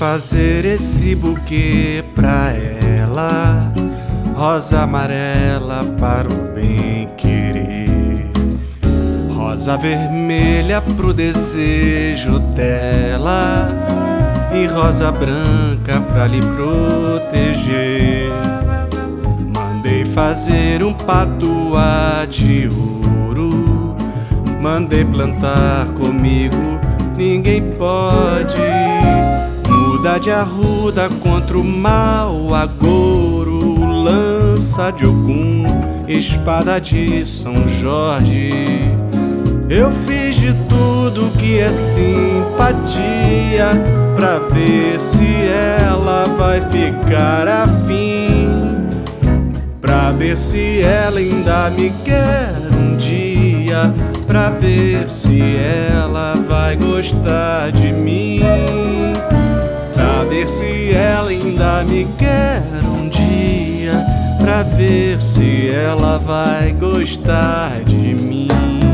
fazer esse buquê pra ela, rosa amarela para o bem querer, rosa vermelha pro desejo dela e rosa branca pra lhe proteger. Mandei fazer um patuá de ouro, mandei plantar comigo, ninguém pode mudar de arruda contra o mal agouro, lança de Ogum, espada de São Jorge. Eu fiz de tudo que é simpatia pra ver se ela vai ficar afim, pra ver se ela ainda me quer um dia, pra ver se ela vai gostar de mim, pra ver se ela ainda me quer um dia, pra ver se ela vai gostar de mim.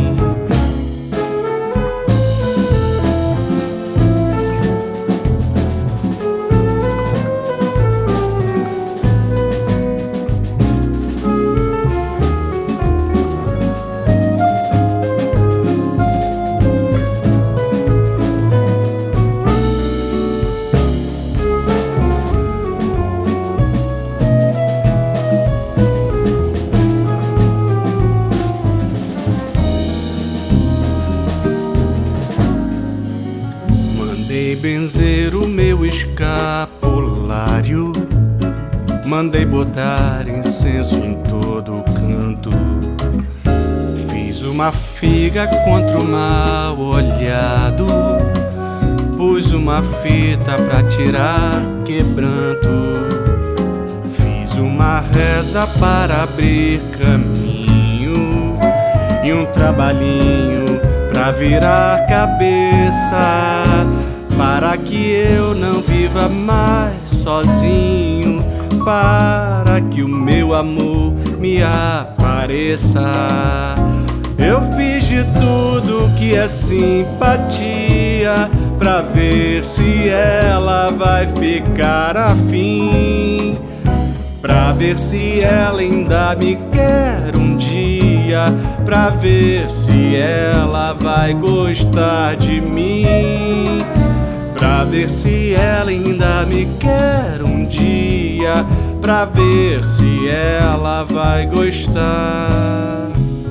Mandei benzer o meu escapulário, mandei botar incenso em todo canto, fiz uma figa contra o mal olhado, pus uma fita pra tirar quebranto, fiz uma reza para abrir caminho e um trabalhinho pra virar cabeça, para que eu não viva mais sozinho, para que o meu amor me apareça. Eu fiz de tudo que é simpatia pra ver se ela vai ficar afim, pra ver se ela ainda me quer um dia, pra ver se ela vai gostar de mim, pra ver se ela ainda me quer um dia, pra ver se ela vai gostar.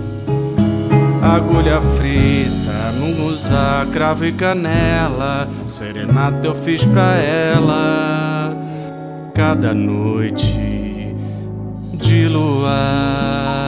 Agulha frita, não usar cravo e canela, serenata eu fiz pra ela cada noite de luar.